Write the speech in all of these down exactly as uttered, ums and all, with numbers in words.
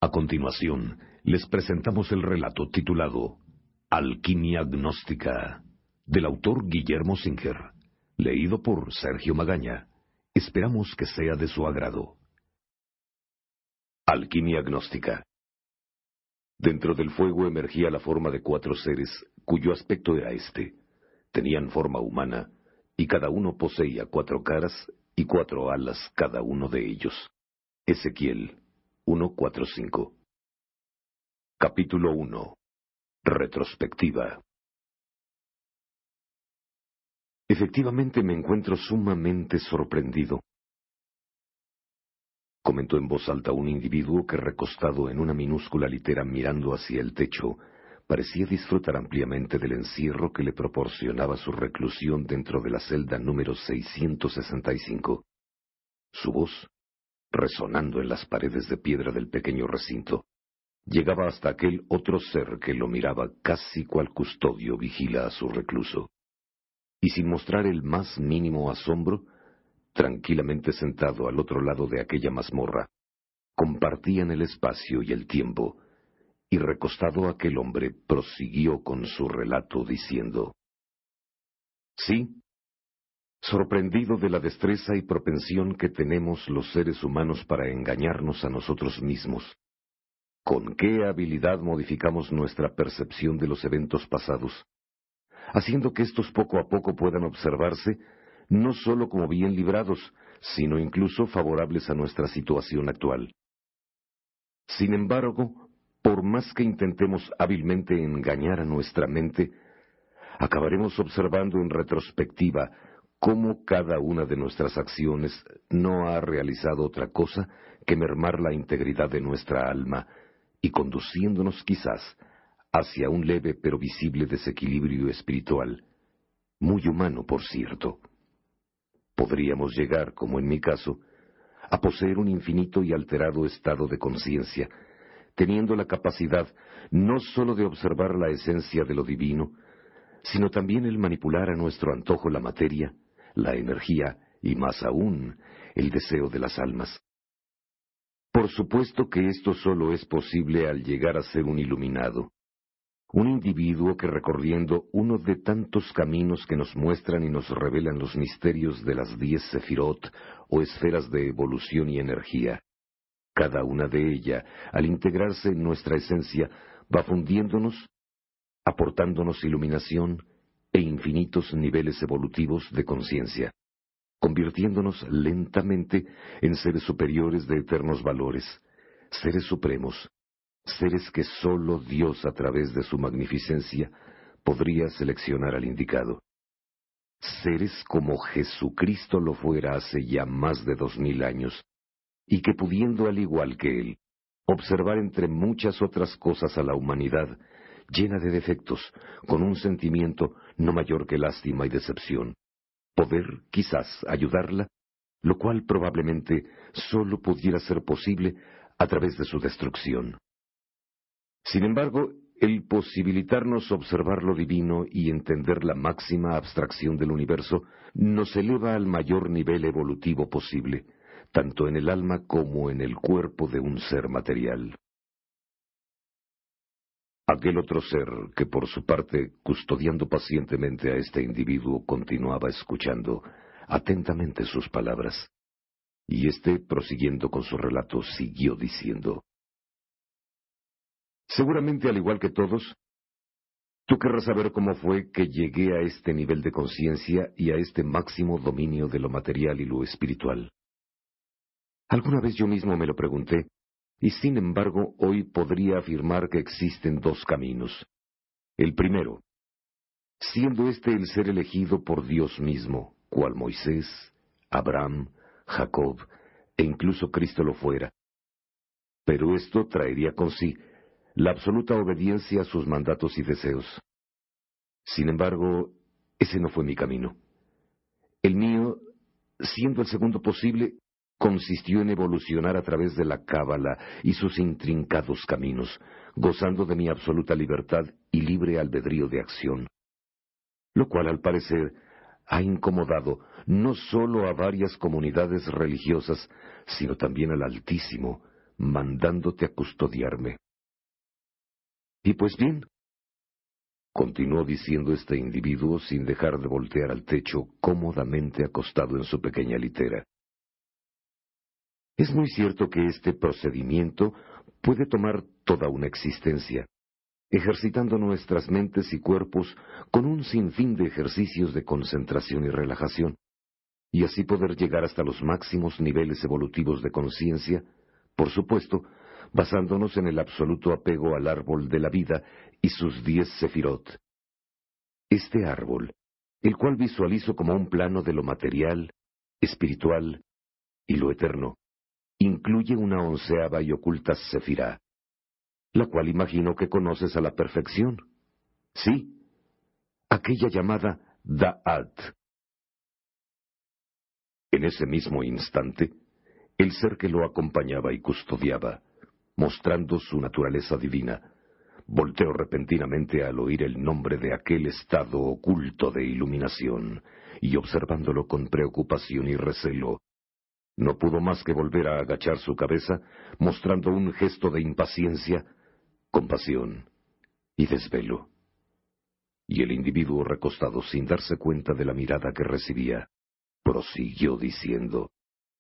A continuación, les presentamos el relato titulado Alquimia Gnóstica, del autor Guillermo Singer, leído por Sergio Magaña. Esperamos que sea de su agrado. Alquimia Gnóstica. Dentro del fuego emergía la forma de cuatro seres, cuyo aspecto era este. Tenían forma humana, y cada uno poseía cuatro caras y cuatro alas cada uno de ellos. Ezequiel uno cuatro cinco. Capítulo uno. Retrospectiva. Efectivamente me encuentro sumamente sorprendido, comentó en voz alta un individuo que, recostado en una minúscula litera mirando hacia el techo, parecía disfrutar ampliamente del encierro que le proporcionaba su reclusión dentro de la celda número seiscientos sesenta y cinco. Su voz, resonando en las paredes de piedra del pequeño recinto, llegaba hasta aquel otro ser que lo miraba casi cual custodio vigila a su recluso. Y sin mostrar el más mínimo asombro, tranquilamente sentado al otro lado de aquella mazmorra, compartían el espacio y el tiempo, y recostado aquel hombre prosiguió con su relato diciendo: Sí, sorprendido de la destreza y propensión que tenemos los seres humanos para engañarnos a nosotros mismos. ¿Con qué habilidad modificamos nuestra percepción de los eventos pasados, haciendo que estos poco a poco puedan observarse no sólo como bien librados, sino incluso favorables a nuestra situación actual? Sin embargo, por más que intentemos hábilmente engañar a nuestra mente, acabaremos observando en retrospectiva cómo cada una de nuestras acciones no ha realizado otra cosa que mermar la integridad de nuestra alma y conduciéndonos quizás hacia un leve pero visible desequilibrio espiritual, muy humano por cierto. Podríamos llegar, como en mi caso, a poseer un infinito y alterado estado de conciencia, teniendo la capacidad no sólo de observar la esencia de lo divino, sino también el manipular a nuestro antojo la materia, la energía y más aún el deseo de las almas. Por supuesto que esto solo es posible al llegar a ser un iluminado, un individuo que, recorriendo uno de tantos caminos que nos muestran y nos revelan los misterios de las diez sefirot o esferas de evolución y energía, cada una de ellas, al integrarse en nuestra esencia, va fundiéndonos, aportándonos iluminación e infinitos niveles evolutivos de conciencia, convirtiéndonos lentamente en seres superiores de eternos valores, seres supremos, seres que sólo Dios, a través de su magnificencia, podría seleccionar al indicado. Seres como Jesucristo lo fuera hace ya más de dos mil años, y que, pudiendo al igual que Él observar entre muchas otras cosas a la humanidad llena de defectos, con un sentimiento no mayor que lástima y decepción, poder, quizás, ayudarla, lo cual probablemente sólo pudiera ser posible a través de su destrucción. Sin embargo, el posibilitarnos observar lo divino y entender la máxima abstracción del universo nos eleva al mayor nivel evolutivo posible, tanto en el alma como en el cuerpo de un ser material. Aquel otro ser, que por su parte, custodiando pacientemente a este individuo, continuaba escuchando atentamente sus palabras, y éste, prosiguiendo con su relato, siguió diciendo: Seguramente, al igual que todos, tú querrás saber cómo fue que llegué a este nivel de conciencia y a este máximo dominio de lo material y lo espiritual. Alguna vez yo mismo me lo pregunté, y sin embargo hoy podría afirmar que existen dos caminos. El primero, siendo este el ser elegido por Dios mismo, cual Moisés, Abraham, Jacob e incluso Cristo lo fuera. Pero esto traería con sí la absoluta obediencia a sus mandatos y deseos. Sin embargo, ese no fue mi camino. El mío, siendo el segundo posible, consistió en evolucionar a través de la cábala y sus intrincados caminos, gozando de mi absoluta libertad y libre albedrío de acción, lo cual, al parecer, ha incomodado no sólo a varias comunidades religiosas, sino también al Altísimo, mandándote a custodiarme. Y pues bien, continuó diciendo este individuo sin dejar de voltear al techo, cómodamente acostado en su pequeña litera. Es muy cierto que este procedimiento puede tomar toda una existencia, ejercitando nuestras mentes y cuerpos con un sinfín de ejercicios de concentración y relajación, y así poder llegar hasta los máximos niveles evolutivos de conciencia, por supuesto, basándonos en el absoluto apego al árbol de la vida y sus diez sefirot. Este árbol, el cual visualizo como un plano de lo material, espiritual y lo eterno, incluye una onceava y oculta sefirá, la cual imagino que conoces a la perfección. Sí, aquella llamada Da'at. En ese mismo instante, el ser que lo acompañaba y custodiaba, mostrando su naturaleza divina, volteó repentinamente al oír el nombre de aquel estado oculto de iluminación, y observándolo con preocupación y recelo, no pudo más que volver a agachar su cabeza, mostrando un gesto de impaciencia, compasión y desvelo. Y el individuo recostado, sin darse cuenta de la mirada que recibía, prosiguió diciendo: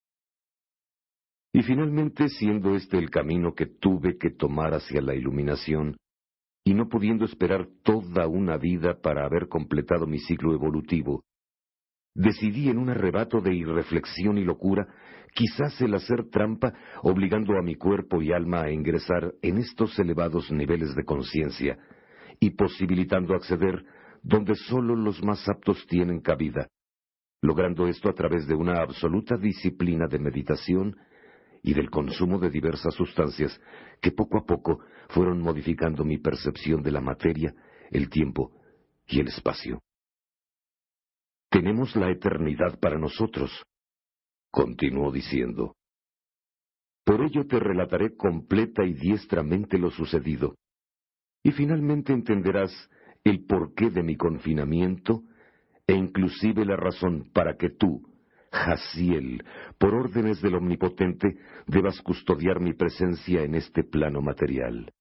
y finalmente, siendo este el camino que tuve que tomar hacia la iluminación, y no pudiendo esperar toda una vida para haber completado mi ciclo evolutivo, decidí en un arrebato de irreflexión y locura, quizás el hacer trampa, obligando a mi cuerpo y alma a ingresar en estos elevados niveles de conciencia, y posibilitando acceder donde sólo los más aptos tienen cabida, logrando esto a través de una absoluta disciplina de meditación y del consumo de diversas sustancias que poco a poco fueron modificando mi percepción de la materia, el tiempo y el espacio. Tenemos la eternidad para nosotros, continuó diciendo. Por ello te relataré completa y diestramente lo sucedido, y finalmente entenderás el porqué de mi confinamiento e inclusive la razón para que tú, Jaziel, por órdenes del Omnipotente, debas custodiar mi presencia en este plano material.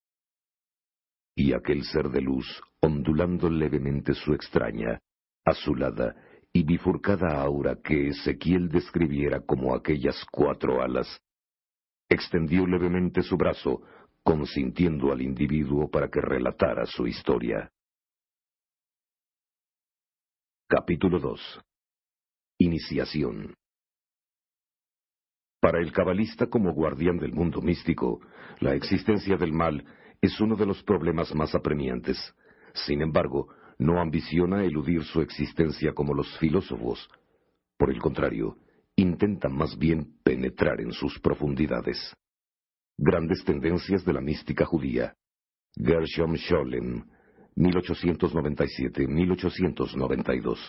Y aquel ser de luz, ondulando levemente su extraña, azulada y bifurcada aura que Ezequiel describiera como aquellas cuatro alas, extendió levemente su brazo, consintiendo al individuo para que relatara su historia. Capítulo dos. Iniciación. Para el cabalista como guardián del mundo místico, la existencia del mal es uno de los problemas más apremiantes. Sin embargo, no ambiciona eludir su existencia como los filósofos. Por el contrario, intenta más bien penetrar en sus profundidades. Grandes tendencias de la mística judía. Gershom Scholem, mil ochocientos noventa y siete a mil ochocientos noventa y dos.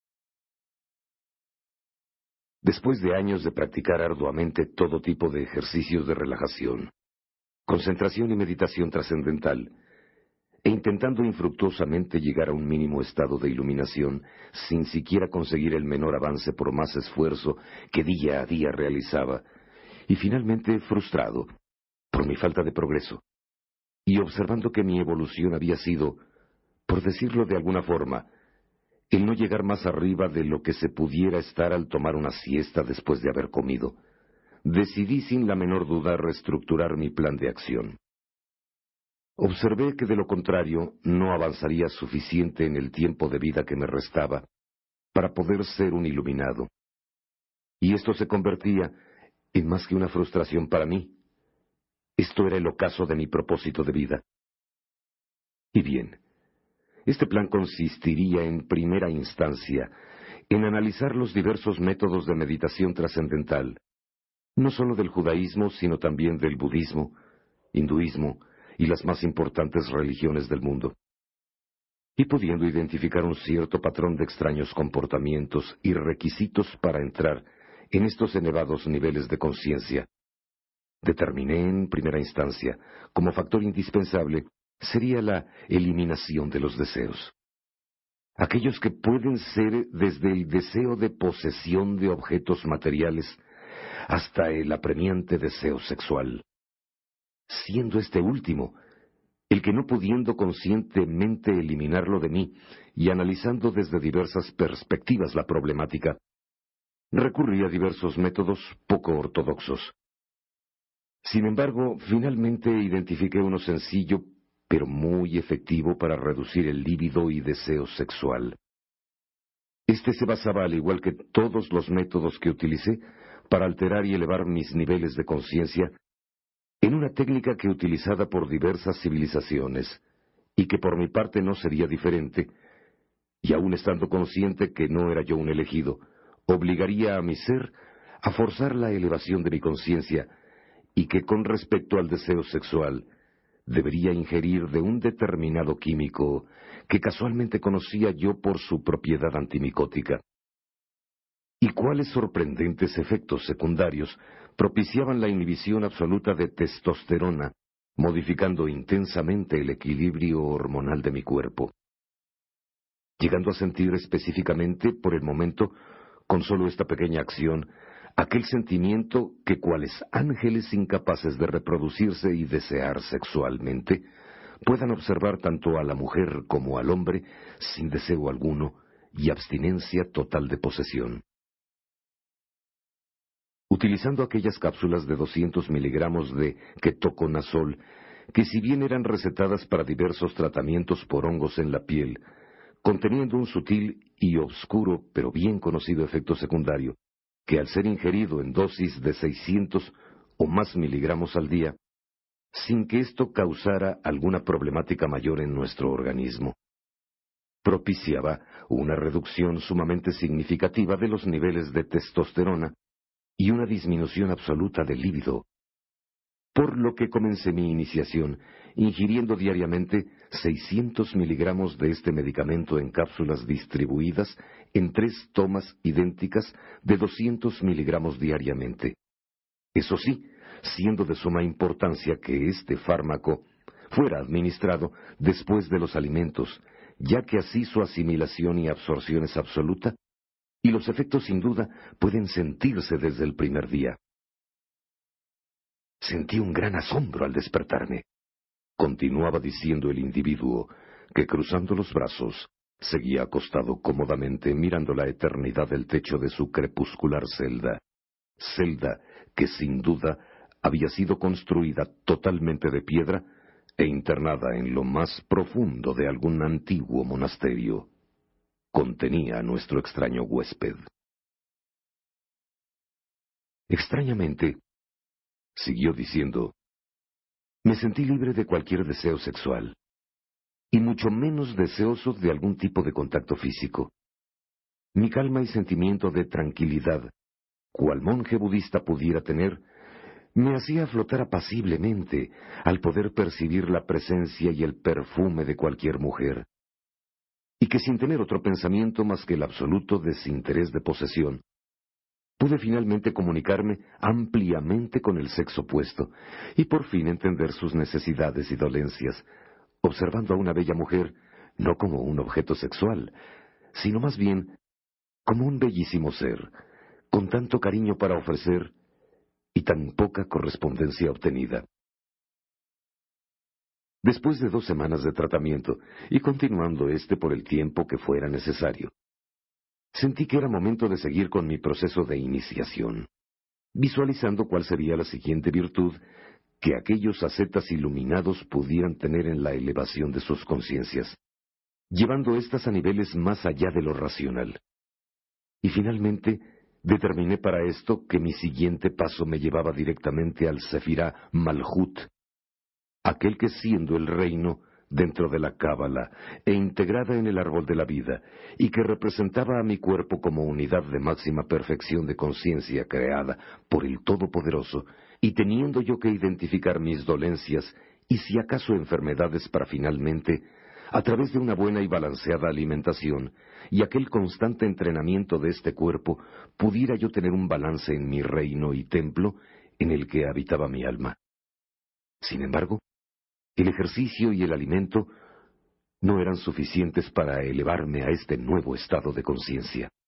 Después de años de practicar arduamente todo tipo de ejercicios de relajación, concentración y meditación trascendental, e intentando infructuosamente llegar a un mínimo estado de iluminación sin siquiera conseguir el menor avance por más esfuerzo que día a día realizaba, y finalmente frustrado por mi falta de progreso, y observando que mi evolución había sido, por decirlo de alguna forma, el no llegar más arriba de lo que se pudiera estar al tomar una siesta después de haber comido, decidí sin la menor duda reestructurar mi plan de acción. Observé que de lo contrario no avanzaría suficiente en el tiempo de vida que me restaba para poder ser un iluminado. Y esto se convertía en más que una frustración para mí. Esto era el ocaso de mi propósito de vida. Y bien, este plan consistiría en primera instancia en analizar los diversos métodos de meditación trascendental, no solo del judaísmo, sino también del budismo, hinduismo y las más importantes religiones del mundo. Y pudiendo identificar un cierto patrón de extraños comportamientos y requisitos para entrar en estos elevados niveles de conciencia, determiné en primera instancia, como factor indispensable, sería la eliminación de los deseos. Aquellos que pueden ser desde el deseo de posesión de objetos materiales, hasta el apremiante deseo sexual, siendo este último el que, no pudiendo conscientemente eliminarlo de mí y analizando desde diversas perspectivas la problemática, recurrí a diversos métodos poco ortodoxos. Sin embargo, finalmente identifiqué uno sencillo, pero muy efectivo para reducir el líbido y deseo sexual. Este se basaba, al igual que todos los métodos que utilicé para alterar y elevar mis niveles de conciencia, en una técnica que, utilizada por diversas civilizaciones, y que por mi parte no sería diferente, y aun estando consciente que no era yo un elegido, obligaría a mi ser a forzar la elevación de mi conciencia, y que con respecto al deseo sexual, debería ingerir de un determinado químico que casualmente conocía yo por su propiedad antimicótica. Y cuáles sorprendentes efectos secundarios propiciaban la inhibición absoluta de testosterona, modificando intensamente el equilibrio hormonal de mi cuerpo, llegando a sentir específicamente, por el momento, con solo esta pequeña acción, aquel sentimiento que, cuales ángeles incapaces de reproducirse y desear sexualmente, puedan observar tanto a la mujer como al hombre sin deseo alguno y abstinencia total de posesión. Utilizando aquellas cápsulas de doscientos miligramos de ketoconazol, que si bien eran recetadas para diversos tratamientos por hongos en la piel, conteniendo un sutil y obscuro pero bien conocido efecto secundario, que al ser ingerido en dosis de seiscientos o más miligramos al día, sin que esto causara alguna problemática mayor en nuestro organismo, propiciaba una reducción sumamente significativa de los niveles de testosterona y una disminución absoluta del líbido, por lo que comencé mi iniciación ingiriendo diariamente seiscientos miligramos de este medicamento en cápsulas distribuidas en tres tomas idénticas de doscientos miligramos diariamente. Eso sí, siendo de suma importancia que este fármaco fuera administrado después de los alimentos, ya que así su asimilación y absorción es absoluta, y los efectos sin duda pueden sentirse desde el primer día. Sentí un gran asombro al despertarme. Continuaba diciendo el individuo, que cruzando los brazos, seguía acostado cómodamente mirando la eternidad del techo de su crepuscular celda. Celda que sin duda había sido construida totalmente de piedra e internada en lo más profundo de algún antiguo monasterio. Contenía a nuestro extraño huésped. Extrañamente, siguió diciendo, me sentí libre de cualquier deseo sexual, y mucho menos deseoso de algún tipo de contacto físico. Mi calma y sentimiento de tranquilidad, cual monje budista pudiera tener, me hacía flotar apaciblemente al poder percibir la presencia y el perfume de cualquier mujer, y que sin tener otro pensamiento más que el absoluto desinterés de posesión, pude finalmente comunicarme ampliamente con el sexo opuesto y por fin entender sus necesidades y dolencias, observando a una bella mujer no como un objeto sexual, sino más bien como un bellísimo ser, con tanto cariño para ofrecer y tan poca correspondencia obtenida. Después de dos semanas de tratamiento, y continuando este por el tiempo que fuera necesario, sentí que era momento de seguir con mi proceso de iniciación, visualizando cuál sería la siguiente virtud que aquellos ascetas iluminados pudieran tener en la elevación de sus conciencias, llevando éstas a niveles más allá de lo racional. Y finalmente, determiné para esto que mi siguiente paso me llevaba directamente al Sefirá Malhut, aquel que siendo el reino dentro de la Cábala e integrada en el árbol de la vida, y que representaba a mi cuerpo como unidad de máxima perfección de conciencia creada por el Todopoderoso, y teniendo yo que identificar mis dolencias y si acaso enfermedades para finalmente, a través de una buena y balanceada alimentación y aquel constante entrenamiento de este cuerpo, pudiera yo tener un balance en mi reino y templo en el que habitaba mi alma. Sin embargo, el ejercicio y el alimento no eran suficientes para elevarme a este nuevo estado de conciencia.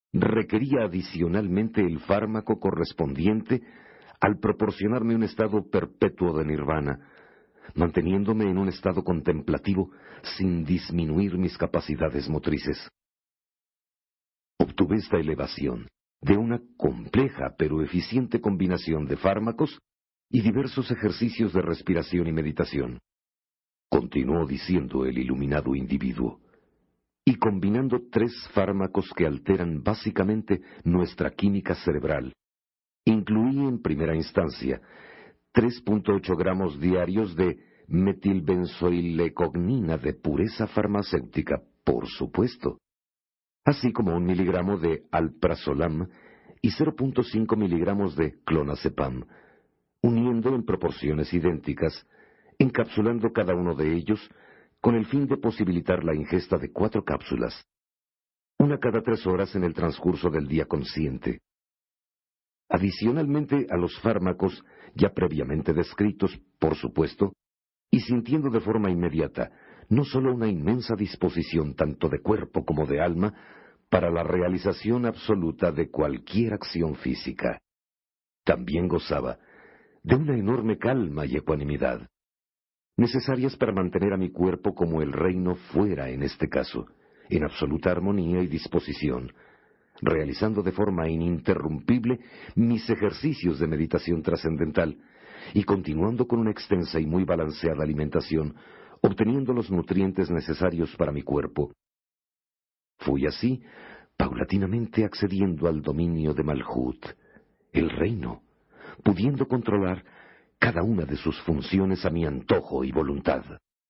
requería adicionalmente el fármaco correspondiente al proporcionarme un estado perpetuo de nirvana, manteniéndome en un estado contemplativo sin disminuir mis capacidades motrices. Obtuve esta elevación de una compleja pero eficiente combinación de fármacos y diversos ejercicios de respiración y meditación. Continuó diciendo el iluminado individuo, y combinando tres fármacos que alteran básicamente nuestra química cerebral. Incluí en primera instancia tres punto ocho gramos diarios de metilbenzoilecognina de pureza farmacéutica, por supuesto, así como un miligramo de alprazolam y cero punto cinco miligramos de clonazepam, uniendo en proporciones idénticas, encapsulando cada uno de ellos con el fin de posibilitar la ingesta de cuatro cápsulas, una cada tres horas en el transcurso del día consciente. Adicionalmente a los fármacos ya previamente descritos, por supuesto, y sintiendo de forma inmediata no solo una inmensa disposición tanto de cuerpo como de alma para la realización absoluta de cualquier acción física, también gozaba de una enorme calma y ecuanimidad, necesarias para mantener a mi cuerpo como el reino fuera en este caso, en absoluta armonía y disposición, realizando de forma ininterrumpible mis ejercicios de meditación trascendental y continuando con una extensa y muy balanceada alimentación, obteniendo los nutrientes necesarios para mi cuerpo. Fui así, paulatinamente accediendo al dominio de Malhut, el reino, pudiendo controlar cada una de sus funciones a mi antojo y voluntad.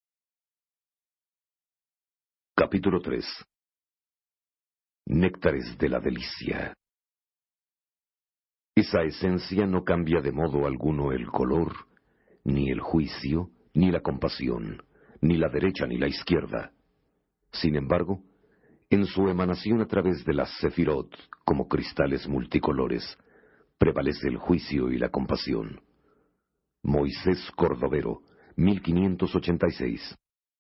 Capítulo tres. Néctares de la delicia. Esa esencia no cambia de modo alguno el color, ni el juicio, ni la compasión, ni la derecha ni la izquierda. Sin embargo, en su emanación a través de las sefirot, como cristales multicolores, prevalece el juicio y la compasión. Moisés Cordovero, mil quinientos ochenta y seis.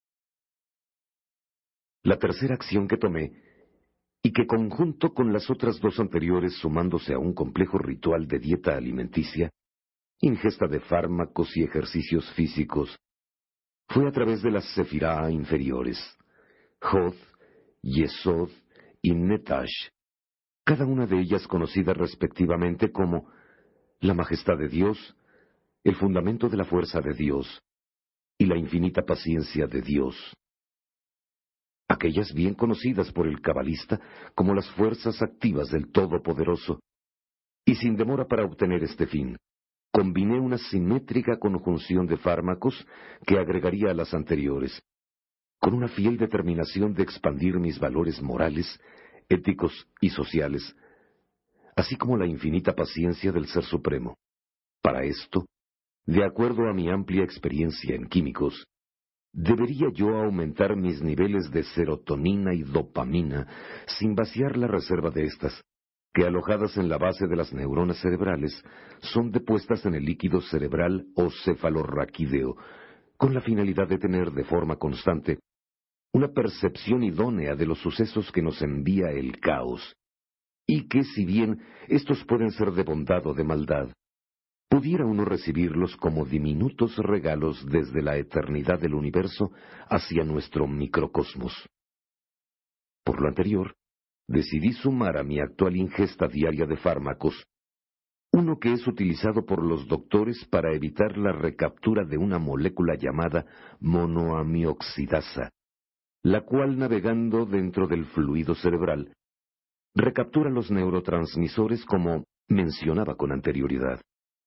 La tercera acción que tomé, y que conjunto con las otras dos anteriores sumándose a un complejo ritual de dieta alimenticia, ingesta de fármacos y ejercicios físicos, fue a través de las sefirá inferiores, Jod, Yesod y Netash, cada una de ellas conocida respectivamente como la majestad de Dios, el fundamento de la fuerza de Dios y la infinita paciencia de Dios. Aquellas bien conocidas por el cabalista como las fuerzas activas del Todopoderoso, y sin demora para obtener este fin, combiné una simétrica conjunción de fármacos que agregaría a las anteriores, con una fiel determinación de expandir mis valores morales, éticos y sociales, así como la infinita paciencia del Ser Supremo. Para esto, de acuerdo a mi amplia experiencia en químicos, debería yo aumentar mis niveles de serotonina y dopamina sin vaciar la reserva de estas, que alojadas en la base de las neuronas cerebrales son depuestas en el líquido cerebral o cefalorraquídeo, con la finalidad de tener de forma constante una percepción idónea de los sucesos que nos envía el caos, y que si bien estos pueden ser de bondad o de maldad, pudiera uno recibirlos como diminutos regalos desde la eternidad del universo hacia nuestro microcosmos. Por lo anterior, decidí sumar a mi actual ingesta diaria de fármacos uno que es utilizado por los doctores para evitar la recaptura de una molécula llamada monoamioxidasa, la cual, navegando dentro del fluido cerebral, recaptura los neurotransmisores como mencionaba con anterioridad.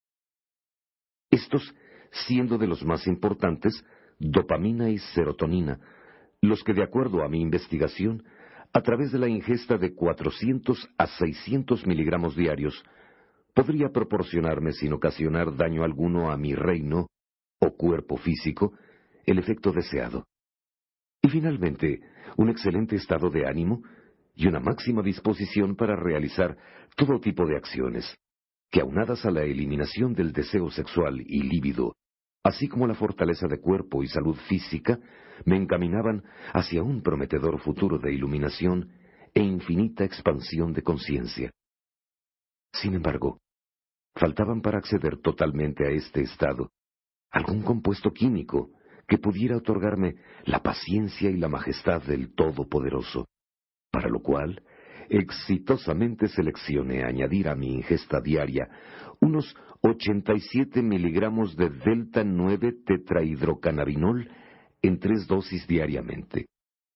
Estos siendo de los más importantes, dopamina y serotonina, los que de acuerdo a mi investigación, a través de la ingesta de cuatrocientos a seiscientos miligramos diarios, podría proporcionarme sin ocasionar daño alguno a mi reino o cuerpo físico el efecto deseado. Y finalmente, un excelente estado de ánimo y una máxima disposición para realizar todo tipo de acciones, que aunadas a la eliminación del deseo sexual y líbido, así como la fortaleza de cuerpo y salud física, me encaminaban hacia un prometedor futuro de iluminación e infinita expansión de conciencia. Sin embargo, faltaban para acceder totalmente a este estado algún compuesto químico que pudiera otorgarme la paciencia y la majestad del Todopoderoso, para lo cual exitosamente seleccioné añadir a mi ingesta diaria unos ochenta y siete miligramos de delta nueve tetrahidrocannabinol en tres dosis diariamente.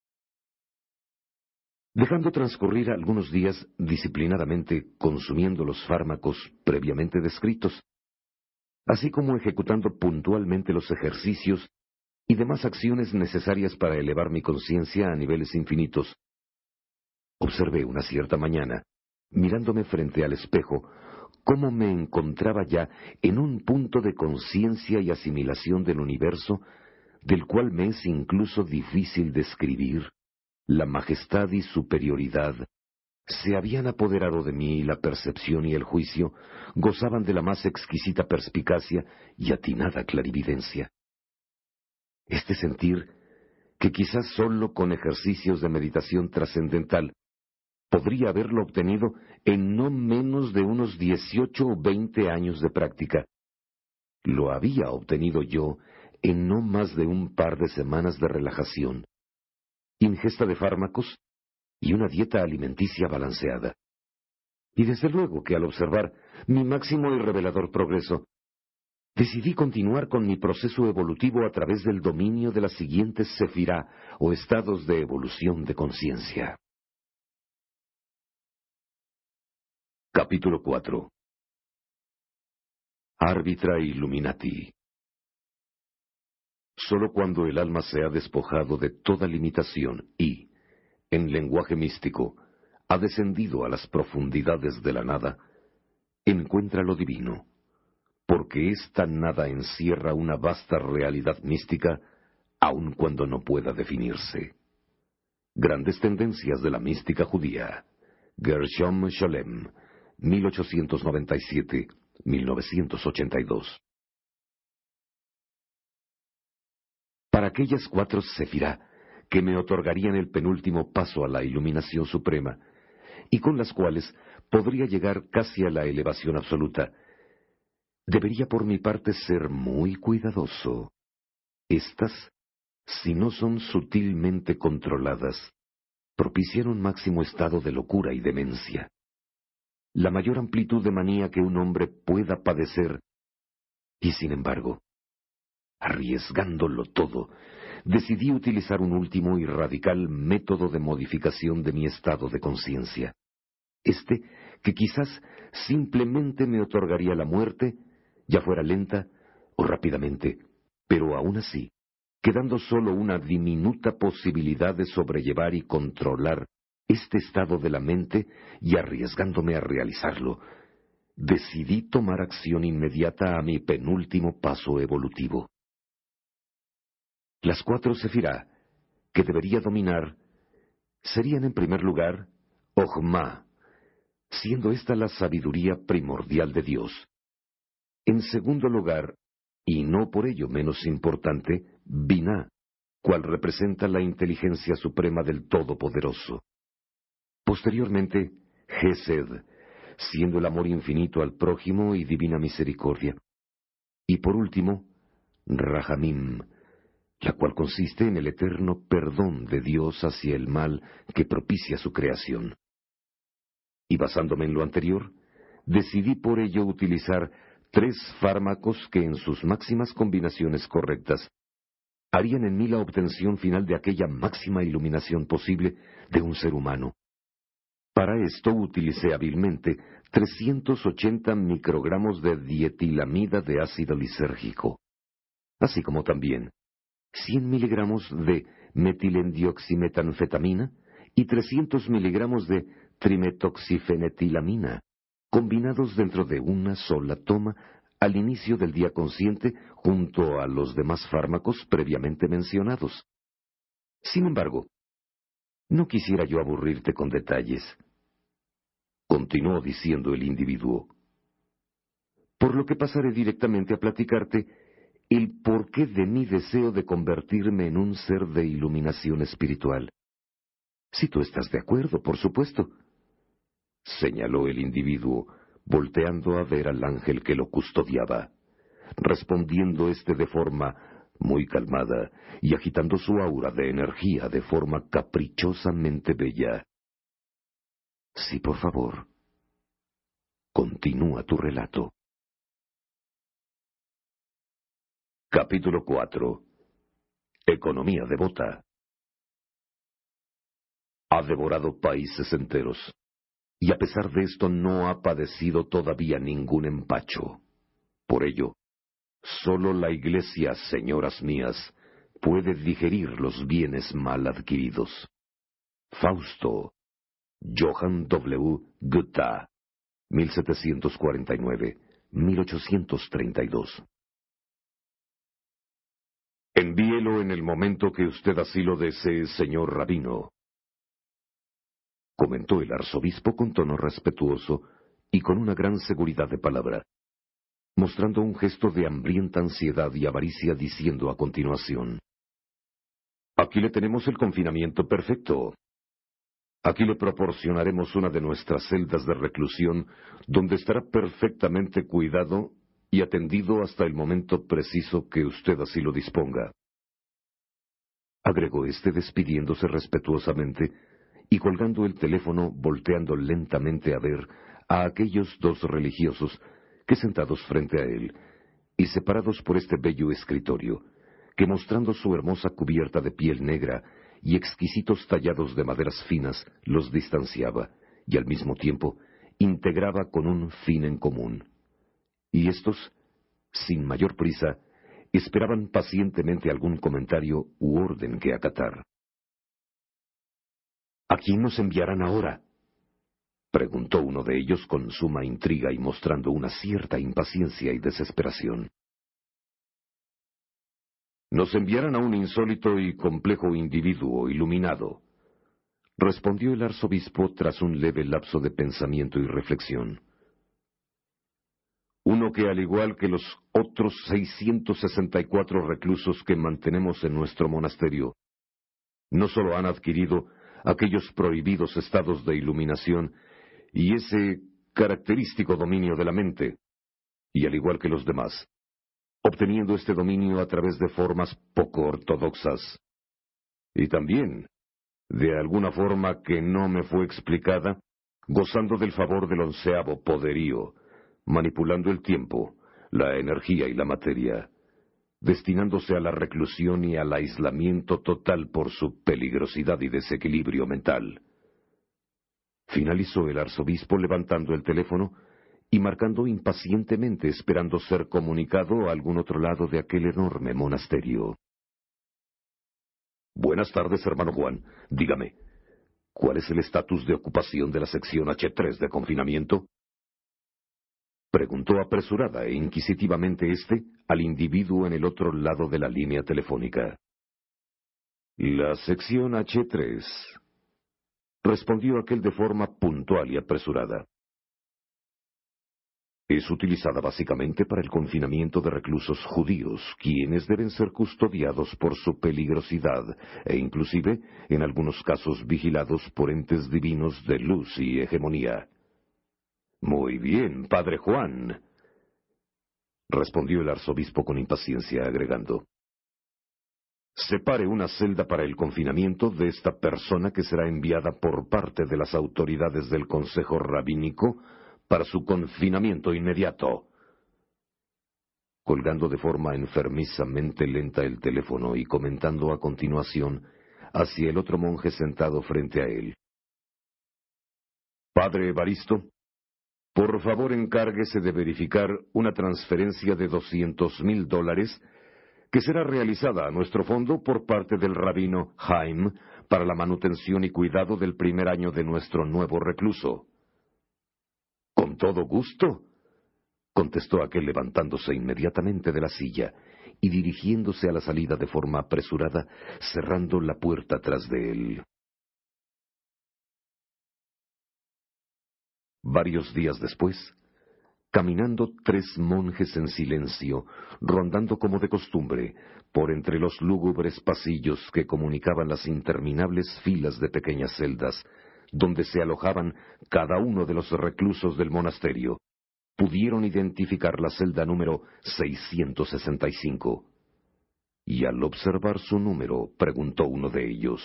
Dejando transcurrir algunos días disciplinadamente consumiendo los fármacos previamente descritos, así como ejecutando puntualmente los ejercicios y demás acciones necesarias para elevar mi conciencia a niveles infinitos, observé una cierta mañana, mirándome frente al espejo, cómo me encontraba ya en un punto de conciencia y asimilación del universo, del cual me es incluso difícil describir. La majestad y superioridad se habían apoderado de mí y la percepción y el juicio gozaban de la más exquisita perspicacia y atinada clarividencia. Este sentir, que quizás sólo con ejercicios de meditación trascendental podría haberlo obtenido en no menos de unos dieciocho o veinte años de práctica, lo había obtenido yo en no más de un par de semanas de relajación, ingesta de fármacos y una dieta alimenticia balanceada. Y desde luego que al observar mi máximo y revelador progreso, decidí continuar con mi proceso evolutivo a través del dominio de las siguientes sefirá o estados de evolución de conciencia. Capítulo cuatro. Arbitra Illuminati. Solo cuando el alma se ha despojado de toda limitación y, en lenguaje místico, ha descendido a las profundidades de la nada, encuentra lo divino, porque esta nada encierra una vasta realidad mística, aun cuando no pueda definirse. Grandes tendencias de la mística judía. Gershom Sholem, mil ochocientos noventa y siete a mil novecientos ochenta y dos. Para aquellas cuatro sefirá que me otorgarían el penúltimo paso a la iluminación suprema, y con las cuales podría llegar casi a la elevación absoluta, debería por mi parte ser muy cuidadoso. Estas, si no son sutilmente controladas, propician un máximo estado de locura y demencia. La mayor amplitud de manía que un hombre pueda padecer, y sin embargo, arriesgándolo todo, decidí utilizar un último y radical método de modificación de mi estado de conciencia. Este, que quizás simplemente me otorgaría la muerte, ya fuera lenta o rápidamente, pero aún así, quedando solo una diminuta posibilidad de sobrellevar y controlar este estado de la mente y arriesgándome a realizarlo, decidí tomar acción inmediata a mi penúltimo paso evolutivo. Las cuatro sefirá que debería dominar serían en primer lugar Ojma, siendo esta la sabiduría primordial de Dios. En segundo lugar, y no por ello menos importante, Biná, cual representa la inteligencia suprema del Todopoderoso. Posteriormente, Gesed, siendo el amor infinito al prójimo y divina misericordia. Y por último, Rahamim, la cual consiste en el eterno perdón de Dios hacia el mal que propicia su creación. Y basándome en lo anterior, decidí por ello utilizar tres fármacos que en sus máximas combinaciones correctas harían en mí la obtención final de aquella máxima iluminación posible de un ser humano. Para esto utilicé hábilmente trescientos ochenta microgramos de dietilamida de ácido lisérgico, así como también cien miligramos de metilendioximetanfetamina y trescientos miligramos de trimetoxifenetilamina, combinados dentro de una sola toma al inicio del día consciente junto a los demás fármacos previamente mencionados. Sin embargo, no quisiera yo aburrirte con detalles. Continuó diciendo el individuo, por lo que pasaré directamente a platicarte el porqué de mi deseo de convertirme en un ser de iluminación espiritual. Si tú estás de acuerdo, por supuesto, señaló el individuo, volteando a ver al ángel que lo custodiaba, respondiendo éste de forma muy calmada y agitando su aura de energía de forma caprichosamente bella. Sí, por favor. Continúa tu relato. Capítulo cuatro. Economía devota. Ha devorado países enteros, y a pesar de esto no ha padecido todavía ningún empacho. Por ello, solo la Iglesia, señoras mías, puede digerir los bienes mal adquiridos. Fausto, Johann W. Goethe, mil setecientos cuarenta y nueve a mil ochocientos treinta y dos. Envíelo en el momento que usted así lo desee, señor rabino, comentó el arzobispo con tono respetuoso y con una gran seguridad de palabra, mostrando un gesto de hambrienta ansiedad y avaricia, diciendo a continuación: Aquí le tenemos el confinamiento perfecto. Aquí le proporcionaremos una de nuestras celdas de reclusión, donde estará perfectamente cuidado y atendido hasta el momento preciso que usted así lo disponga. Agregó éste, despidiéndose respetuosamente y colgando el teléfono, volteando lentamente a ver a aquellos dos religiosos que, sentados frente a él y separados por este bello escritorio, que mostrando su hermosa cubierta de piel negra y exquisitos tallados de maderas finas, los distanciaba y al mismo tiempo integraba con un fin en común. Y éstos, sin mayor prisa, esperaban pacientemente algún comentario u orden que acatar. ¿A quién nos enviarán ahora?, preguntó uno de ellos con suma intriga y mostrando una cierta impaciencia y desesperación. Nos enviarán a un insólito y complejo individuo iluminado, respondió el arzobispo tras un leve lapso de pensamiento y reflexión. Uno que, al igual que los otros seiscientos sesenta y cuatro reclusos que mantenemos en nuestro monasterio, no solo han adquirido aquellos prohibidos estados de iluminación y ese característico dominio de la mente, y al igual que los demás, obteniendo este dominio a través de formas poco ortodoxas, y también, de alguna forma que no me fue explicada, gozando del favor del onceavo poderío, manipulando el tiempo, la energía y la materia, destinándose a la reclusión y al aislamiento total por su peligrosidad y desequilibrio mental. Finalizó el arzobispo levantando el teléfono y marcando impacientemente, esperando ser comunicado a algún otro lado de aquel enorme monasterio. Buenas tardes, hermano Juan. Dígame, ¿cuál es el estatus de ocupación de la sección hache tres de confinamiento?, preguntó apresurada e inquisitivamente éste al individuo en el otro lado de la línea telefónica. La sección hache tres, respondió aquel de forma puntual y apresurada. Es utilizada básicamente para el confinamiento de reclusos judíos, quienes deben ser custodiados por su peligrosidad e inclusive, en algunos casos, vigilados por entes divinos de luz y hegemonía. Muy bien, padre Juan, respondió el arzobispo con impaciencia, agregando: separe una celda para el confinamiento de esta persona que será enviada por parte de las autoridades del Consejo Rabínico para su confinamiento inmediato. Colgando de forma enfermizamente lenta el teléfono y comentando a continuación hacia el otro monje sentado frente a él: Padre Evaristo, por favor encárguese de verificar una transferencia de doscientos mil dólares que será realizada a nuestro fondo por parte del rabino Haim para la manutención y cuidado del primer año de nuestro nuevo recluso. Con todo gusto, contestó aquel levantándose inmediatamente de la silla y dirigiéndose a la salida de forma apresurada, cerrando la puerta tras de él. Varios días después, caminando tres monjes en silencio, rondando como de costumbre, por entre los lúgubres pasillos que comunicaban las interminables filas de pequeñas celdas, donde se alojaban cada uno de los reclusos del monasterio, pudieron identificar la celda número seiscientos sesenta y cinco. Y al observar su número, preguntó uno de ellos: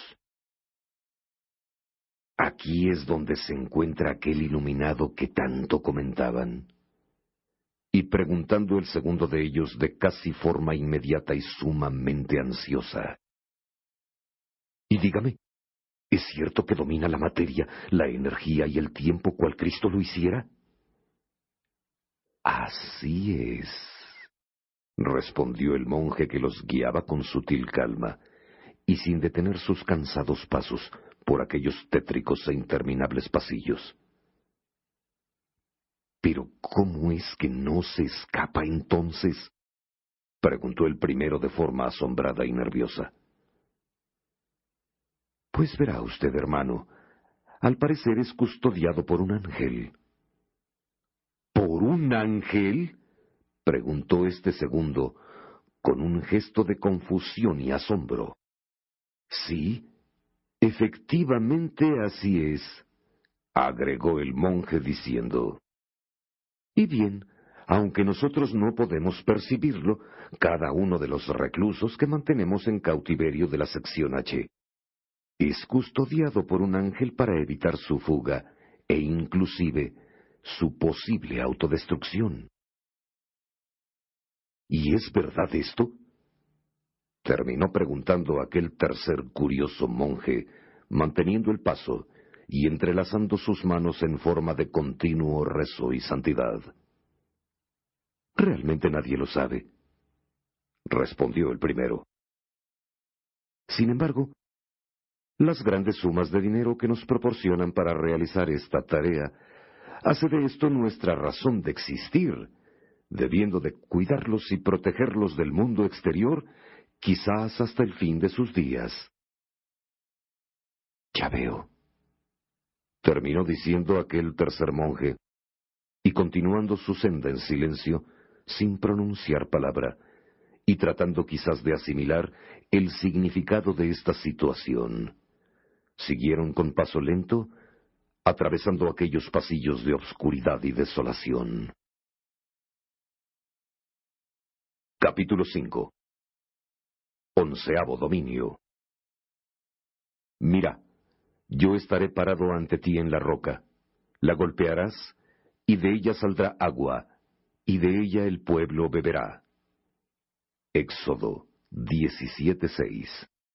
«¿Aquí es donde se encuentra aquel iluminado que tanto comentaban?». Y preguntando el segundo de ellos de casi forma inmediata y sumamente ansiosa: «Y dígame, ¿es cierto que domina la materia, la energía y el tiempo cual Cristo lo hiciera?». «Así es», respondió el monje que los guiaba con sutil calma, y sin detener sus cansados pasos por aquellos tétricos e interminables pasillos. «¿Pero cómo es que no se escapa entonces?», preguntó el primero de forma asombrada y nerviosa. «Pues verá usted, hermano, al parecer es custodiado por un ángel». «¿Por un ángel?», preguntó este segundo, con un gesto de confusión y asombro. «Sí, efectivamente así es», agregó el monje diciendo: «Y bien, aunque nosotros no podemos percibirlo, cada uno de los reclusos que mantenemos en cautiverio de la sección H es custodiado por un ángel para evitar su fuga e inclusive su posible autodestrucción». «¿Y es verdad esto?», terminó preguntando aquel tercer curioso monje, manteniendo el paso y entrelazando sus manos en forma de continuo rezo y santidad. «Realmente nadie lo sabe», respondió el primero. «Sin embargo, las grandes sumas de dinero que nos proporcionan para realizar esta tarea hace de esto nuestra razón de existir, debiendo de cuidarlos y protegerlos del mundo exterior, quizás hasta el fin de sus días». «Ya veo», terminó diciendo aquel tercer monje, y continuando su senda en silencio, sin pronunciar palabra, y tratando quizás de asimilar el significado de esta situación, siguieron con paso lento, atravesando aquellos pasillos de obscuridad y desolación. Capítulo cinco. Onceavo dominio. «Mira, yo estaré parado ante ti en la roca, la golpearás, y de ella saldrá agua, y de ella el pueblo beberá». Éxodo diecisiete seis.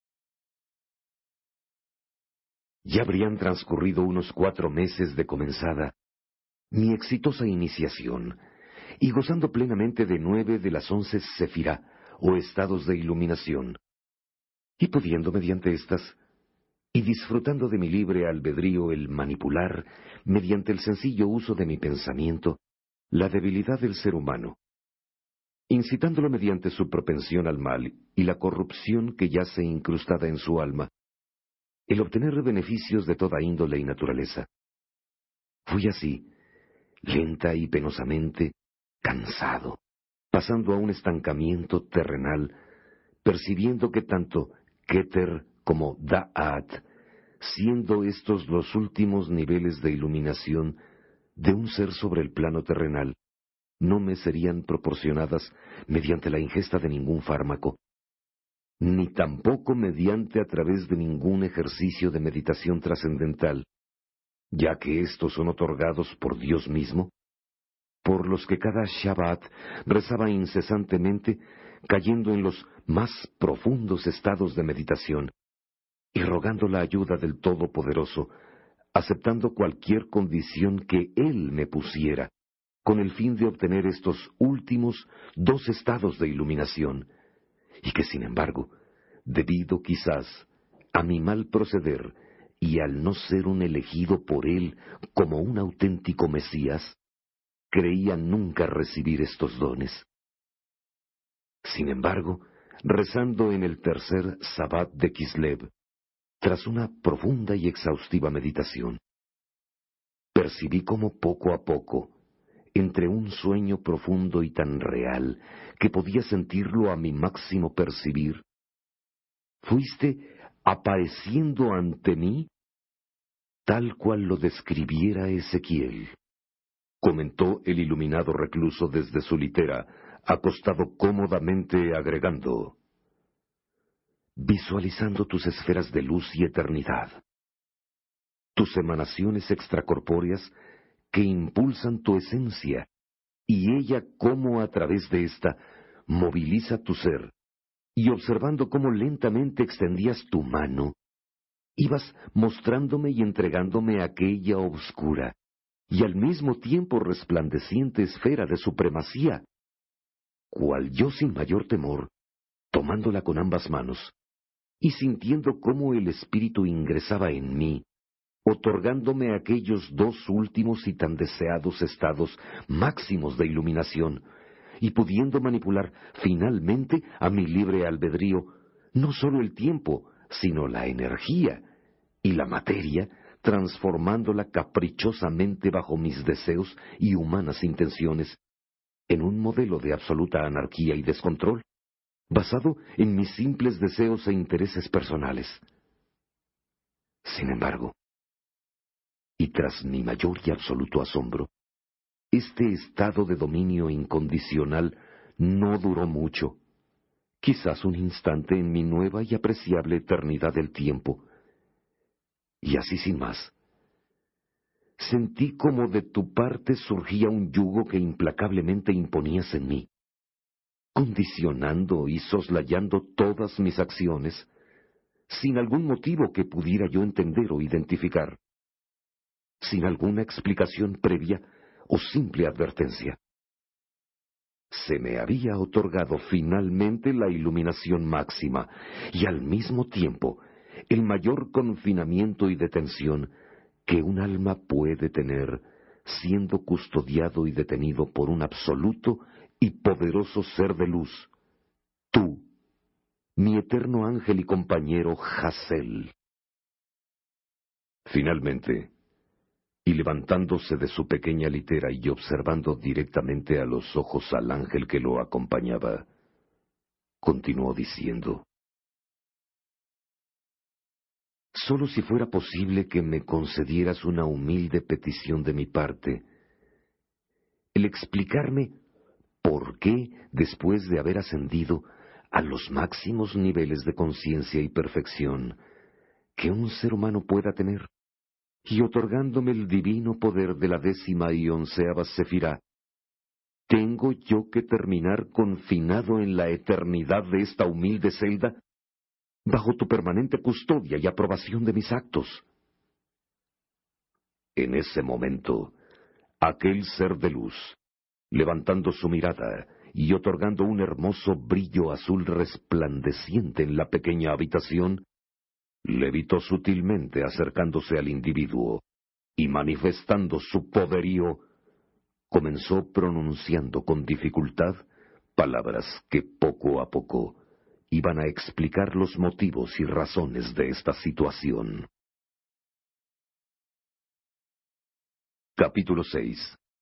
Ya habrían transcurrido unos cuatro meses de comenzada mi exitosa iniciación, y gozando plenamente de nueve de las once sefirá, o estados de iluminación, y pudiendo mediante estas, y disfrutando de mi libre albedrío el manipular, mediante el sencillo uso de mi pensamiento, la debilidad del ser humano, incitándolo mediante su propensión al mal y la corrupción que yace incrustada en su alma, el obtener beneficios de toda índole y naturaleza. Fui así, lenta y penosamente, cansado, pasando a un estancamiento terrenal, percibiendo que tanto Keter como Da'at, siendo estos los últimos niveles de iluminación de un ser sobre el plano terrenal, no me serían proporcionadas mediante la ingesta de ningún fármaco, ni tampoco mediante a través de ningún ejercicio de meditación trascendental, ya que estos son otorgados por Dios mismo, por los que cada Shabbat rezaba incesantemente, cayendo en los más profundos estados de meditación, y rogando la ayuda del Todopoderoso, aceptando cualquier condición que Él me pusiera, con el fin de obtener estos últimos dos estados de iluminación, y que sin embargo, debido quizás a mi mal proceder y al no ser un elegido por Él como un auténtico Mesías, creía nunca recibir estos dones. Sin embargo, rezando en el tercer Sabbat de Kislev, tras una profunda y exhaustiva meditación, percibí cómo poco a poco entre un sueño profundo y tan real que podía sentirlo a mi máximo percibir, fuiste apareciendo ante mí tal cual lo describiera Ezequiel, comentó el iluminado recluso desde su litera, acostado cómodamente, agregando: visualizando tus esferas de luz y eternidad, tus emanaciones extracorpóreas que impulsan tu esencia, y ella cómo a través de ésta moviliza tu ser, y observando cómo lentamente extendías tu mano, ibas mostrándome y entregándome aquella obscura y al mismo tiempo resplandeciente esfera de supremacía, cual yo sin mayor temor, tomándola con ambas manos, y sintiendo cómo el espíritu ingresaba en mí, otorgándome aquellos dos últimos y tan deseados estados máximos de iluminación, y pudiendo manipular finalmente a mi libre albedrío no sólo el tiempo, sino la energía y la materia, transformándola caprichosamente bajo mis deseos y humanas intenciones en un modelo de absoluta anarquía y descontrol, basado en mis simples deseos e intereses personales. Sin embargo, y tras mi mayor y absoluto asombro, este estado de dominio incondicional no duró mucho, quizás un instante en mi nueva y apreciable eternidad del tiempo. Y así sin más, sentí como de tu parte surgía un yugo que implacablemente imponías en mí, condicionando y soslayando todas mis acciones, sin algún motivo que pudiera yo entender o identificar, sin alguna explicación previa o simple advertencia. Se me había otorgado finalmente la iluminación máxima y al mismo tiempo el mayor confinamiento y detención que un alma puede tener siendo custodiado y detenido por un absoluto y poderoso ser de luz, tú, mi eterno ángel y compañero Hazel. Finalmente, y levantándose de su pequeña litera y observando directamente a los ojos al ángel que lo acompañaba, continuó diciendo: solo si fuera posible que me concedieras una humilde petición de mi parte, el explicarme por qué, después de haber ascendido a los máximos niveles de conciencia y perfección que un ser humano pueda tener, y otorgándome el divino poder de la décima y onceava sefirá, ¿tengo yo que terminar confinado en la eternidad de esta humilde celda, bajo tu permanente custodia y aprobación de mis actos? En ese momento, aquel ser de luz, levantando su mirada y otorgando un hermoso brillo azul resplandeciente en la pequeña habitación, levitó sutilmente acercándose al individuo y manifestando su poderío, comenzó pronunciando con dificultad palabras que poco a poco iban a explicar los motivos y razones de esta situación. Capítulo seis.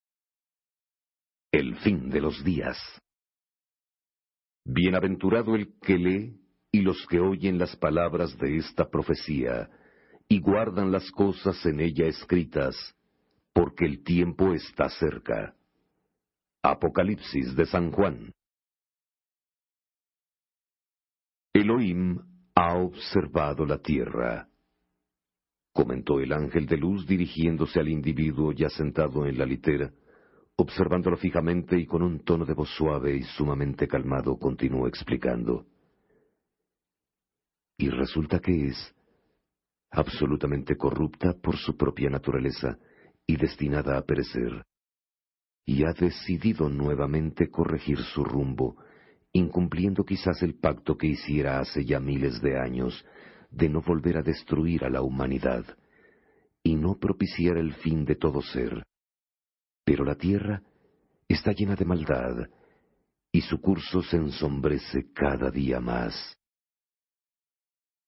El fin de los días. Bienaventurado el que lee y los que oyen las palabras de esta profecía y guardan las cosas en ella escritas, porque el tiempo está cerca. Apocalipsis de San Juan. Elohim ha observado la tierra, comentó el ángel de luz dirigiéndose al individuo ya sentado en la litera. Observándolo fijamente y con un tono de voz suave y sumamente calmado, continuó explicando. Y resulta que es absolutamente corrupta por su propia naturaleza y destinada a perecer, y ha decidido nuevamente corregir su rumbo, incumpliendo quizás el pacto que hiciera hace ya miles de años de no volver a destruir a la humanidad y no propiciar el fin de todo ser. Pero la tierra está llena de maldad, y su curso se ensombrece cada día más.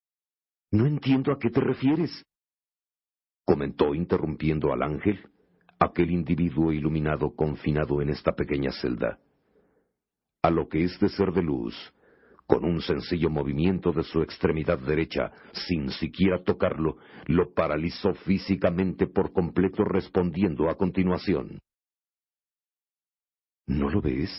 No entiendo a qué te refieres, comentó interrumpiendo al ángel, aquel individuo iluminado confinado en esta pequeña celda. A lo que este ser de luz, con un sencillo movimiento de su extremidad derecha, sin siquiera tocarlo, lo paralizó físicamente por completo, respondiendo a continuación: ¿No lo ves?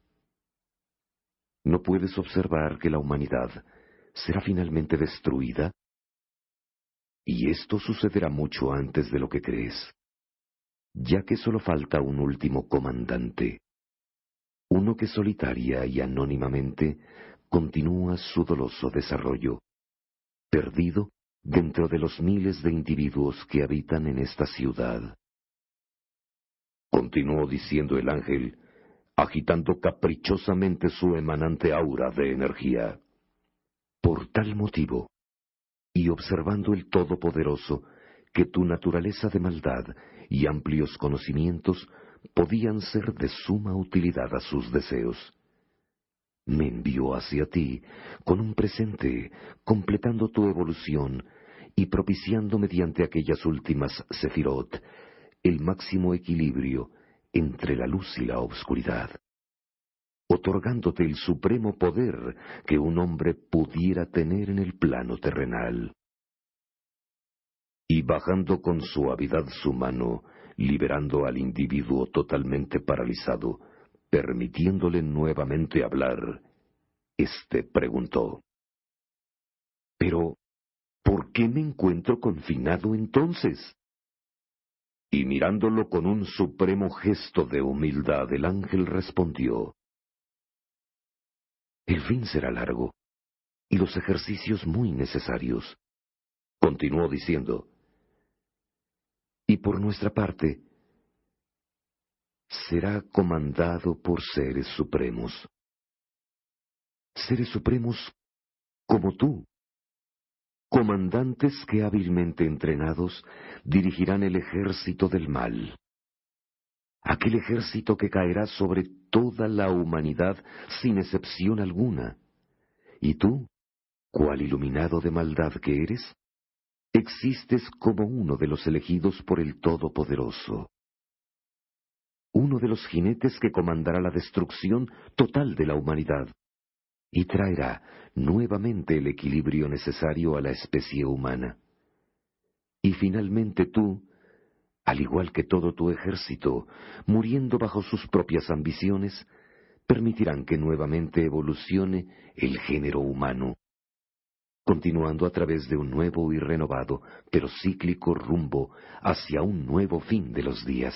¿No puedes observar que la humanidad será finalmente destruida? Y esto sucederá mucho antes de lo que crees, ya que solo falta un último comandante, uno que solitaria y anónimamente continúa su doloso desarrollo, perdido dentro de los miles de individuos que habitan en esta ciudad. Continuó diciendo el ángel, agitando caprichosamente su emanante aura de energía. Por tal motivo, y observando el Todopoderoso, que tu naturaleza de maldad y amplios conocimientos podían ser de suma utilidad a sus deseos, me envió hacia ti con un presente, completando tu evolución y propiciando mediante aquellas últimas sefirot el máximo equilibrio entre la luz y la obscuridad, otorgándote el supremo poder que un hombre pudiera tener en el plano terrenal. Y bajando con suavidad su mano, liberando al individuo totalmente paralizado, permitiéndole nuevamente hablar, éste preguntó: «¿Pero por qué me encuentro confinado entonces?» Y mirándolo con un supremo gesto de humildad, el ángel respondió: «El fin será largo, y los ejercicios muy necesarios». Continuó diciendo: «Y por nuestra parte, será comandado por seres supremos. Seres supremos como tú, comandantes que hábilmente entrenados dirigirán el ejército del mal. Aquel ejército que caerá sobre toda la humanidad sin excepción alguna. Y tú, cual iluminado de maldad que eres, existes como uno de los elegidos por el Todopoderoso. Uno de los jinetes que comandará la destrucción total de la humanidad y traerá nuevamente el equilibrio necesario a la especie humana. Y finalmente tú, al igual que todo tu ejército, muriendo bajo sus propias ambiciones, permitirán que nuevamente evolucione el género humano, continuando a través de un nuevo y renovado, pero cíclico rumbo hacia un nuevo fin de los días.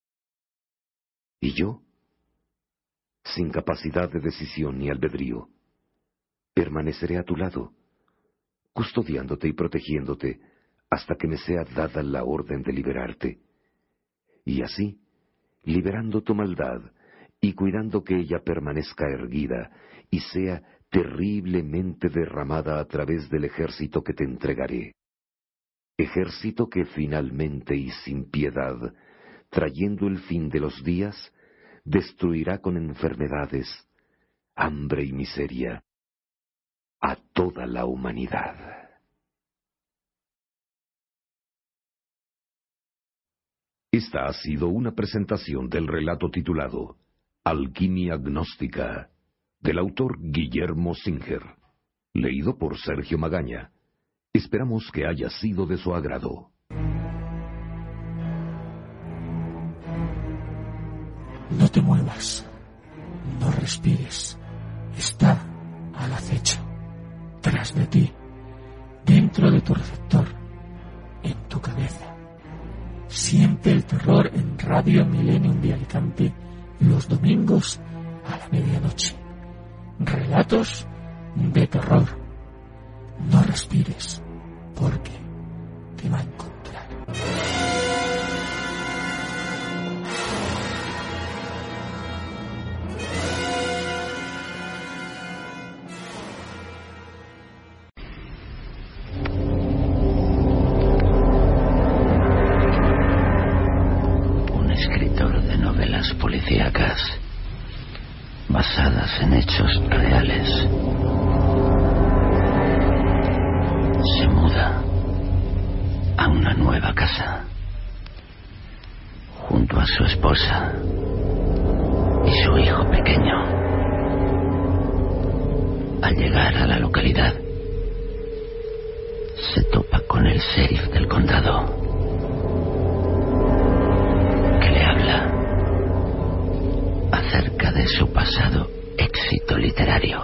Y yo, sin capacidad de decisión ni albedrío, permaneceré a tu lado, custodiándote y protegiéndote hasta que me sea dada la orden de liberarte. Y así, liberando tu maldad y cuidando que ella permanezca erguida y sea terriblemente derramada a través del ejército que te entregaré. Ejército que finalmente y sin piedad, trayendo el fin de los días, destruirá con enfermedades, hambre y miseria a toda la humanidad. Esta ha sido una presentación del relato titulado Alquimia Gnóstica, del autor Guillermo Singer, leído por Sergio Magaña. Esperamos que haya sido de su agrado. No te muevas, no respires, está al acecho, tras de ti, dentro de tu receptor, en tu cabeza. Siente el terror en Radio Millennium de Alicante los domingos a la medianoche. Relatos de terror. No respires, porque te va a encontrar. Policíacas basadas en hechos reales se muda a una Al llegar a la localidad, se topa con el sheriff del condado, que le habla acerca de su pasado éxito literario.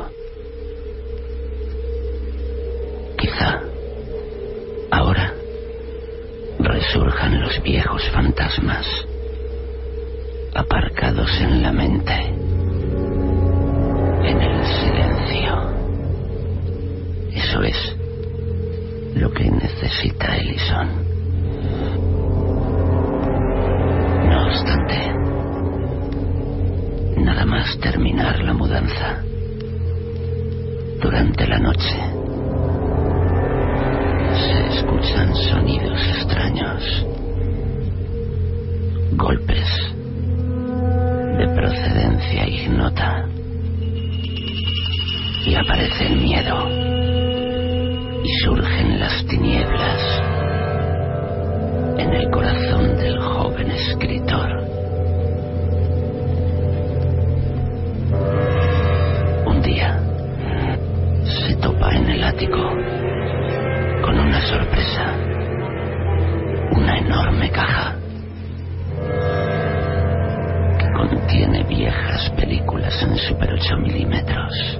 Quizá ahora resurjan los viejos fantasmas aparcados en la mente, en el silencio. Eso es lo que necesita Ellison. No obstante, nada más terminar la mudanza, durante la noche se escuchan sonidos extraños, golpes de procedencia ignota, y aparece el miedo, y surgen las tinieblas en el corazón del joven escritor. Un día se topa en el ático con una sorpresa, una enorme caja que contiene viejas películas en Super ocho milímetros.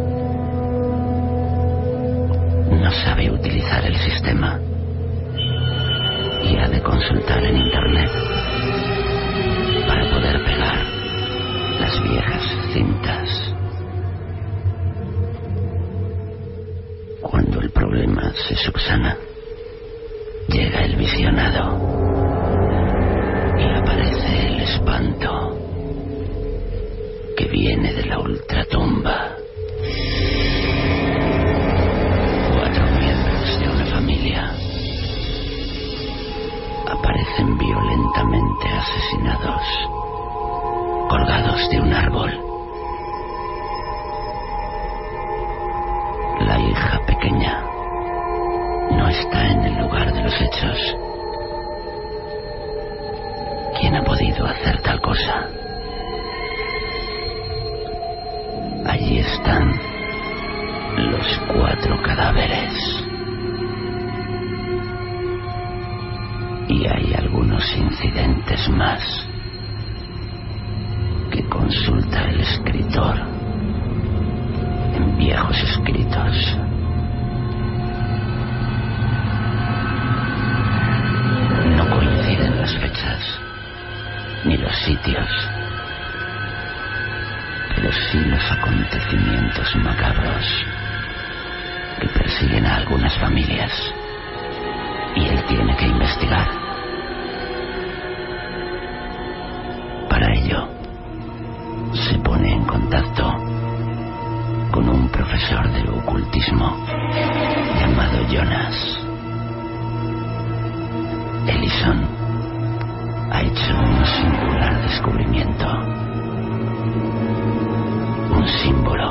No sabe utilizar el sistema y ha de consultar en internet para poder pegar las viejas cintas. Cuando el problema se subsana, llega el visionado y aparece el espanto que viene de la ultratumba. Cuatro miembros de una familia aparecen violentamente asesinados, colgados de un árbol. La hija pequeña no está en el lugar de los hechos. ¿Quién ha podido hacer tal cosa? Allí están los cuatro cadáveres. Y hay algunos incidentes más que consulta el escritor en viejos escritos. No coinciden las fechas ni los sitios, pero sí los acontecimientos macabros que persiguen a algunas familias, y él tiene que investigar. Para ello, se pone en contacto con un profesor de ocultismo llamado Jonas. Ellison ha hecho un singular descubrimiento. Un símbolo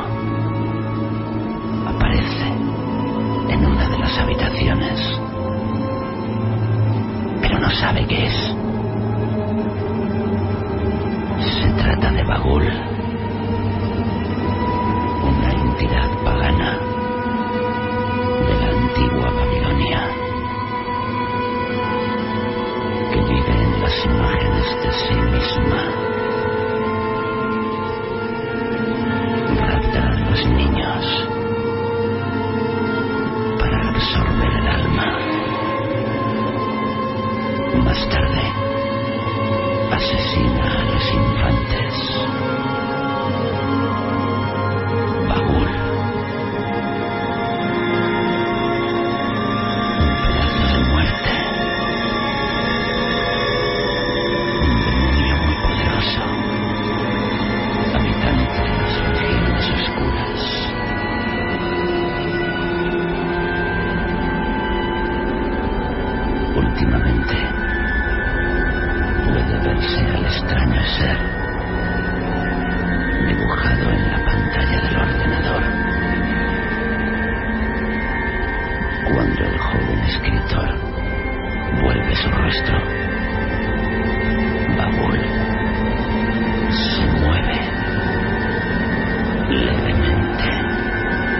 aparece en una de las habitaciones, pero no sabe qué es. Se trata de Bagul, una entidad pagana de la antigua Babilonia que vive en las imágenes de sí misma. Rapta a los niños para absorber el alma. Más tarde, asesina a los infantes. Bagul, un pedazo de muerte, un demonio muy poderoso, habitante de las regiones oscuras. Últimamente puede verse al extraño ser dibujado en la pantalla del ordenador. Cuando el joven escritor vuelve su rostro, Bagul se mueve levemente.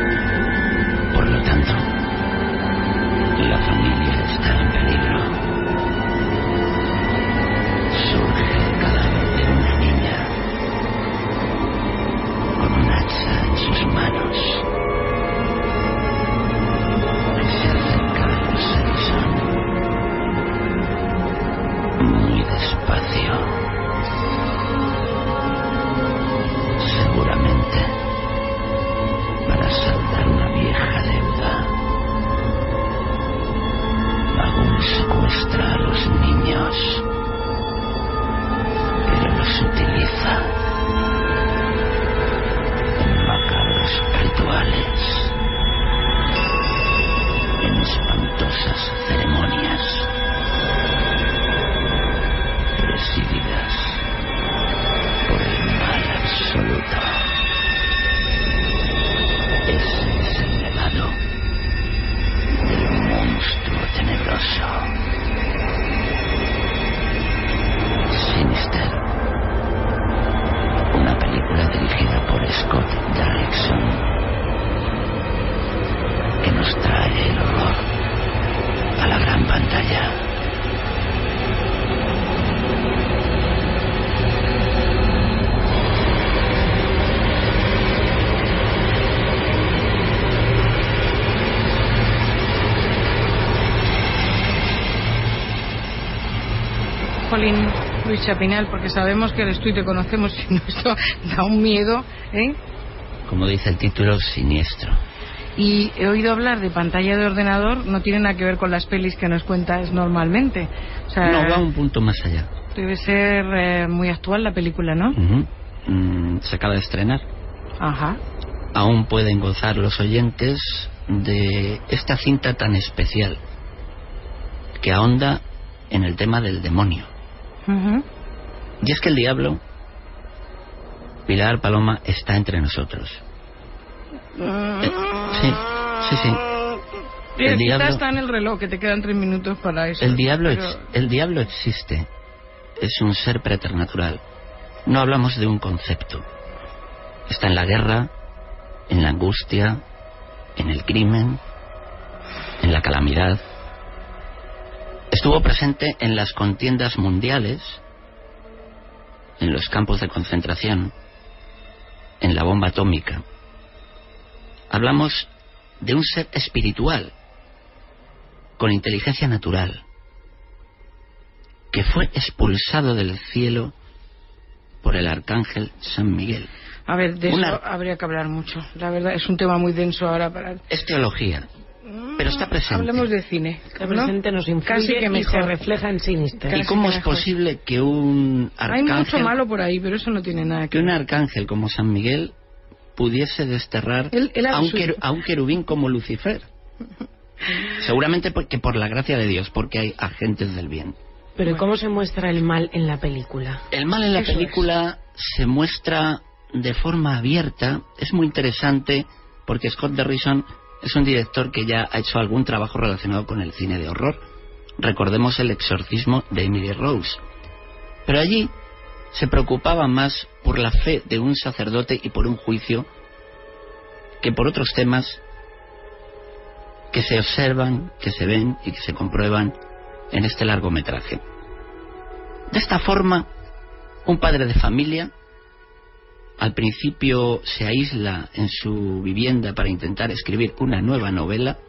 espantosas ceremonias presididas por el mal absoluto. Ese es el legado del monstruo tenebroso. Sinister, una película dirigida por Scott Derrickson que nos trae el horror a la gran pantalla. Jolín, Luis Chapinal, porque sabemos que eres tú y te conocemos, y no, esto da un miedo, ¿eh? Como dice el título, siniestro. Y he oído hablar de pantalla de ordenador, no tiene nada que ver con las pelis que nos cuentas normalmente. O sea, no, va un punto más allá. Debe ser eh, muy actual la película, ¿no? Uh-huh. Mm, se acaba de estrenar. Ajá. Aún pueden gozar los oyentes de esta cinta tan especial que ahonda en el tema del demonio. Uh-huh. Y es que el diablo, Pilar Paloma, está entre nosotros. Eh, sí, sí, sí. El, el diablo está en el reloj, que te quedan tres minutos para eso. El diablo, pero... ex, el diablo existe. Es un ser preternatural. No hablamos de un concepto. Está en la guerra, en la angustia, en el crimen, en la calamidad. Estuvo presente en las contiendas mundiales, en los campos de concentración, en la bomba atómica. Hablamos de un ser espiritual, con inteligencia natural, que fue expulsado del cielo por el arcángel San Miguel. A ver, de Una... eso habría que hablar mucho. La verdad, es un tema muy denso ahora para... Es teología, pero está presente. Hablemos de cine. Está presente, nos influye. Casi que y se refleja en Sinister. ¿Y cómo es posible que un arcángel... Hay mucho malo por ahí, pero eso no tiene nada que que ver. un arcángel como San Miguel pudiese desterrar él, él a, un su... quer, a un querubín como Lucifer? Seguramente porque por la gracia de Dios, porque hay agentes del bien. Pero bueno. ¿cómo se muestra el mal en la película? El mal en la Eso película es. se muestra de forma abierta. Es muy interesante porque Scott Derrickson es un director que ya ha hecho algún trabajo relacionado con el cine de horror. Recordemos El exorcismo de Emily Rose. Pero allí se preocupaba más por la fe de un sacerdote y por un juicio que por otros temas que se observan, que se ven y que se comprueban en este largometraje. De esta forma, un padre de familia al principio se aísla en su vivienda para intentar escribir una nueva novela,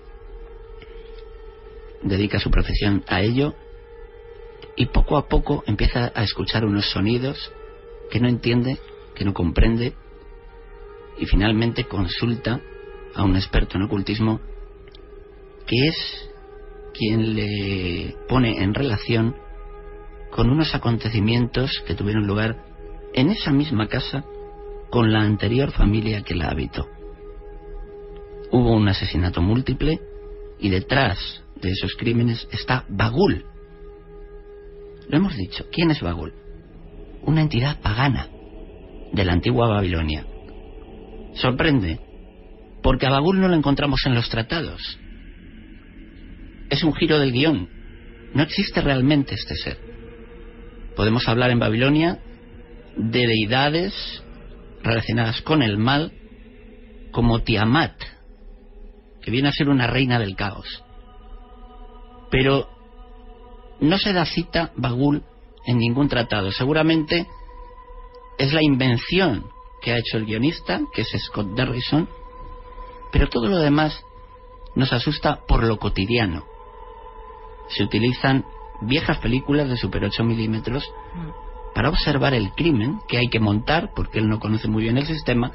dedica su profesión a ello y poco a poco empieza a escuchar unos sonidos que no entiende, que no comprende, y finalmente consulta a un experto en ocultismo que es quien le pone en relación con unos acontecimientos que tuvieron lugar en esa misma casa con la anterior familia que la habitó. Hubo un asesinato múltiple y detrás de esos crímenes está Bagul. Lo hemos dicho, ¿quién es Bagul? Una entidad pagana de la antigua Babilonia. Sorprende, porque a Bagul no lo encontramos en los tratados. Es un giro del guión. No existe realmente este ser. Podemos hablar en Babilonia de deidades relacionadas con el mal, como Tiamat, que viene a ser una reina del caos. Pero no se da cita Bagul en ningún tratado. Seguramente es la invención que ha hecho el guionista, que es Scott Derrickson, pero todo lo demás nos asusta por lo cotidiano. Se utilizan viejas películas de super ocho milímetros para observar el crimen que hay que montar, porque él no conoce muy bien el sistema,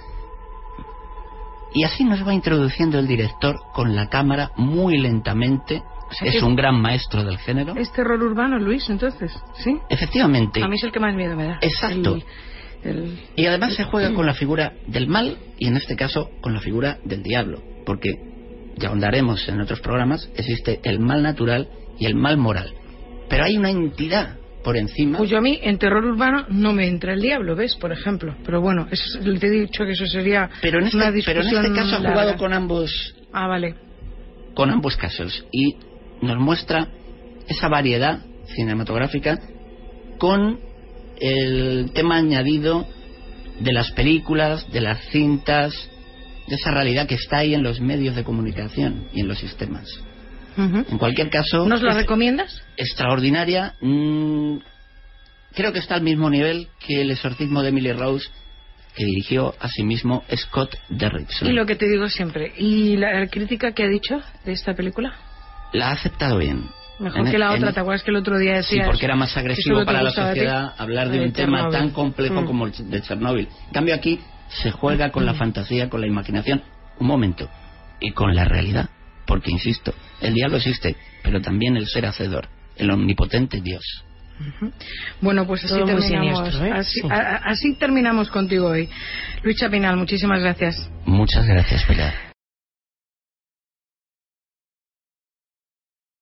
y así nos va introduciendo el director con la cámara muy lentamente. O sea, es un gran maestro del género. ¿Es terror urbano, Luis, entonces? ¿Sí? Efectivamente. A mí es el que más miedo me da. Exacto. El, el... Y además se juega con la figura del mal y en este caso con la figura del diablo, porque ya ahondaremos en otros programas, existe el mal natural y el mal moral. Pero hay una entidad por encima. Pues yo a mí en terror urbano no me entra el diablo, ¿ves? Por ejemplo. Pero bueno, eso, te he dicho que eso sería pero en este, una discusión pero en este caso ha jugado larga. con ambos. Ah, vale. Con ambos casos y nos muestra esa variedad cinematográfica con el tema añadido de las películas, de las cintas, de esa realidad que está ahí en los medios de comunicación y en los sistemas. Uh-huh. En cualquier caso, ¿nos la recomiendas? Extraordinaria. Mmm, creo que está al mismo nivel que El exorcismo de Emily Rose, que dirigió asimismo Scott Derrickson. Y lo que te digo siempre, ¿y la crítica que ha dicho de esta película? La ha aceptado bien. Mejor en, que la en, otra, ¿te acuerdas que el otro día decías? Sí, porque era más agresivo para la sociedad hablar de de un tema Chernóbil. tan complejo mm. como el de Chernóbil. En cambio aquí se juega con la fantasía, con la imaginación, un momento, y con la realidad, porque insisto, el diablo existe, pero también el ser hacedor, el omnipotente Dios. Uh-huh. Bueno, pues así Todo muy terminamos. siniestro, ¿eh? Así, Sí. a, así terminamos contigo hoy. Luis Chapinal, muchísimas gracias. Muchas gracias, Pilar.